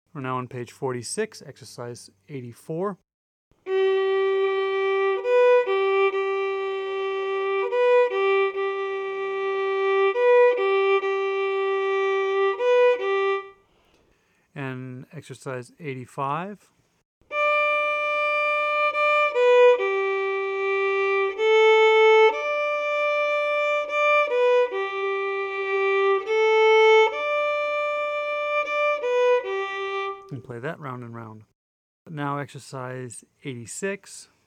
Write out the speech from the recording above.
We're now on page 46, exercise 84. And exercise 85. And play that round and round. Now exercise 86.